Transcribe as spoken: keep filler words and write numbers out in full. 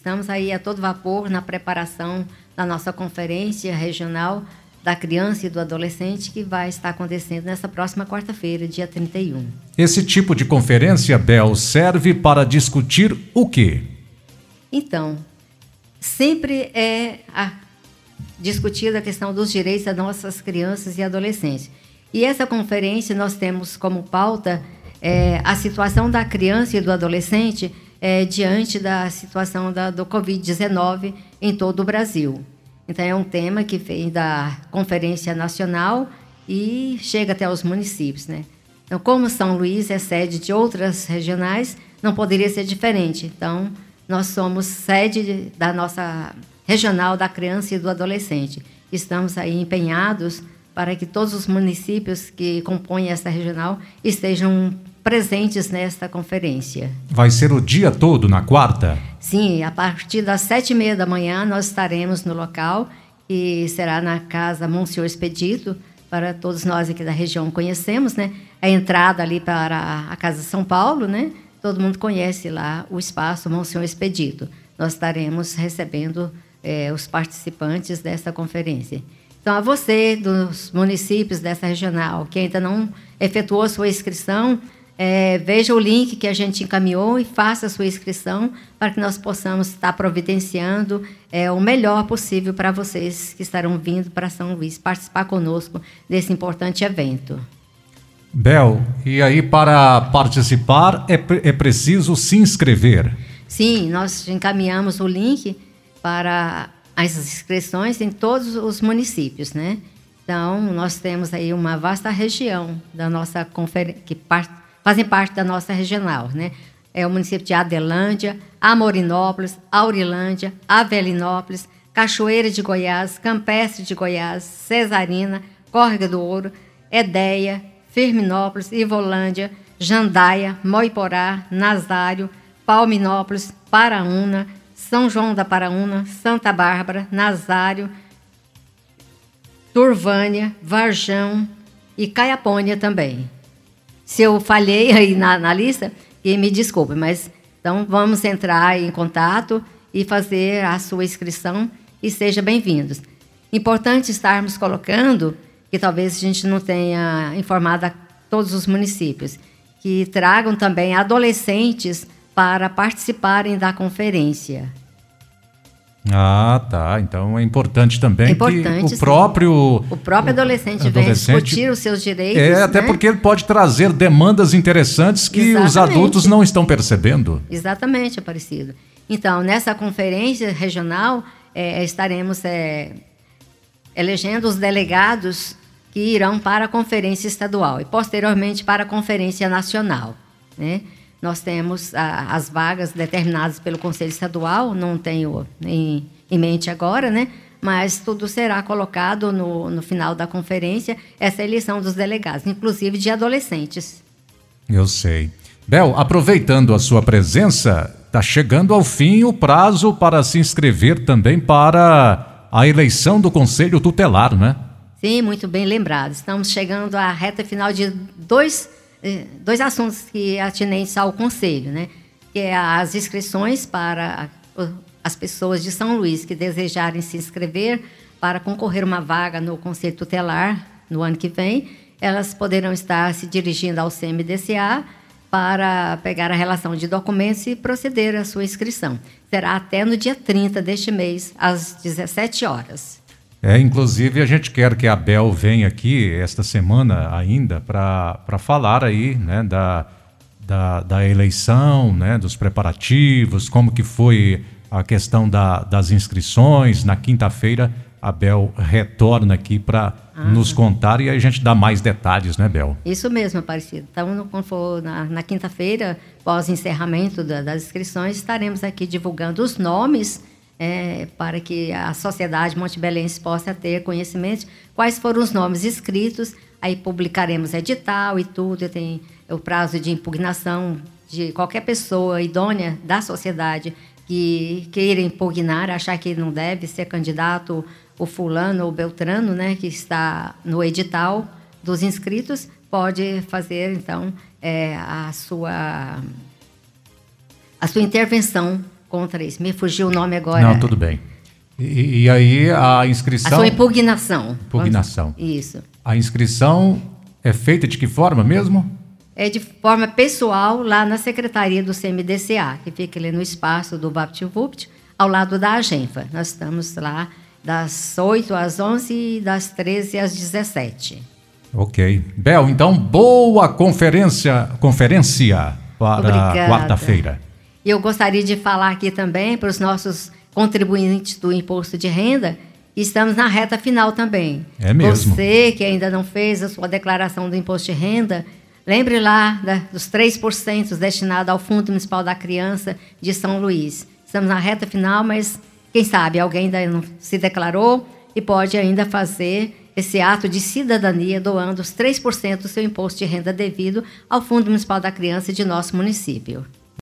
Estamos aí a todo vapor na preparação da nossa conferência regional da criança e do adolescente, que vai estar acontecendo nessa próxima quarta-feira, dia trinta e um. Esse tipo de conferência, Bel, serve para discutir o quê? Então, sempre é a, discutida a questão dos direitos das nossas crianças e adolescentes. E essa conferência nós temos como pauta é, a situação da criança e do adolescente é, diante da situação da, do covid dezenove em todo o Brasil. Então, é um tema que vem da Conferência Nacional e chega até os municípios, né? Então, como São Luís é sede de outras regionais, não poderia ser diferente. Então, nós somos sede da nossa regional da criança e do adolescente. Estamos aí empenhados para que todos os municípios que compõem essa regional estejam presentes nesta conferência. Vai ser o dia todo, na quarta? Sim, a partir das sete e meia da manhã nós estaremos no local, e será na Casa Monsenhor Expedito, para todos nós aqui da região conhecemos, né? A entrada ali para a Casa São Paulo, né? Todo mundo conhece lá o espaço Monsenhor Expedito. Nós estaremos recebendo eh, os participantes dessa conferência. Então, a você dos municípios dessa regional que ainda não efetuou sua inscrição, É, veja o link que a gente encaminhou e faça a sua inscrição para que nós possamos estar providenciando é, o melhor possível para vocês que estarão vindo para São Luís participar conosco desse importante evento. Bel, e aí para participar é, é preciso se inscrever? Sim, nós encaminhamos o link para as inscrições em todos os municípios, né? Então, nós temos aí uma vasta região da nossa conferência, que parte fazem parte da nossa regional, né? É o município de Adelândia, Amorinópolis, Aurilândia, Avelinópolis, Cachoeira de Goiás, Campestre de Goiás, Cesarina, Córrega do Ouro, Edéia, Firminópolis, Ivolândia, Jandaia, Moiporá, Nazário, Palminópolis, Paraúna, São João da Paraúna, Santa Bárbara, Nazário, Turvânia, Varjão e Caiapônia também. Se eu falhei aí na, na lista, e me desculpe, mas então vamos entrar em contato e fazer a sua inscrição e sejam bem-vindos. Importante estarmos colocando, que talvez a gente não tenha informado a todos os municípios, que tragam também adolescentes para participarem da conferência. Ah, tá. Então é importante também é importante, que o sim. próprio... O próprio adolescente, adolescente venha discutir os seus direitos. É, até né? porque ele pode trazer demandas interessantes que Exatamente. Os adultos não estão percebendo. Exatamente, Aparecido. Então, nessa conferência regional, é, estaremos é, elegendo os delegados que irão para a conferência estadual e, posteriormente, para a conferência nacional, né? Nós temos a, as vagas determinadas pelo Conselho Estadual, não tenho em, em mente agora, né? Mas tudo será colocado no, no final da conferência, essa eleição dos delegados, inclusive de adolescentes. Eu sei. Bel, aproveitando a sua presença, está chegando ao fim o prazo para se inscrever também para a eleição do Conselho Tutelar, né? Sim, muito bem lembrado. Estamos chegando à reta final de dois... dois assuntos que atinentes ao Conselho, né? Que é as inscrições para as pessoas de São Luís que desejarem se inscrever para concorrer uma vaga no Conselho Tutelar no ano que vem. Elas poderão estar se dirigindo ao C M D C A para pegar a relação de documentos e proceder à sua inscrição. Será até no dia trinta deste mês, às dezessete horas. É, inclusive a gente quer que a Bel venha aqui esta semana ainda para falar aí, né, da, da, da eleição, né, dos preparativos, como que foi a questão da, das inscrições. Na quinta-feira a Bel retorna aqui para ah, nos contar e aí a gente dá mais detalhes, né, Bel? Isso mesmo, Aparecido. Então, quando for na, na quinta-feira, pós encerramento da, das inscrições, estaremos aqui divulgando os nomes É, para que a sociedade montebelense possa ter conhecimento quais foram os nomes inscritos. Aí publicaremos edital e tudo, tem o prazo de impugnação de qualquer pessoa idônea da sociedade que queira impugnar, achar que não deve ser candidato o fulano ou beltrano, né, que está no edital dos inscritos, pode fazer, então, é, a sua, a sua intervenção contra isso. Me fugiu o nome agora. Não, tudo bem. E, e aí a inscrição... A sua impugnação. Impugnação. Isso. A inscrição é feita de que forma mesmo? É de forma pessoal lá na secretaria do C M D C A, que fica ali no espaço do VaptVupt, ao lado da Agenfa. Nós estamos lá das oito às onze e das treze às dezessete. Ok. Bel, então, boa conferência, conferência para quarta-feira. E eu gostaria de falar aqui também para os nossos contribuintes do imposto de renda, estamos na reta final também. É mesmo. Você que ainda não fez a sua declaração do imposto de renda, lembre lá da, dos três por cento destinados ao Fundo Municipal da Criança de São Luís. Estamos na reta final, mas quem sabe alguém ainda não se declarou e pode ainda fazer esse ato de cidadania doando os três por cento do seu imposto de renda devido ao Fundo Municipal da Criança de nosso município.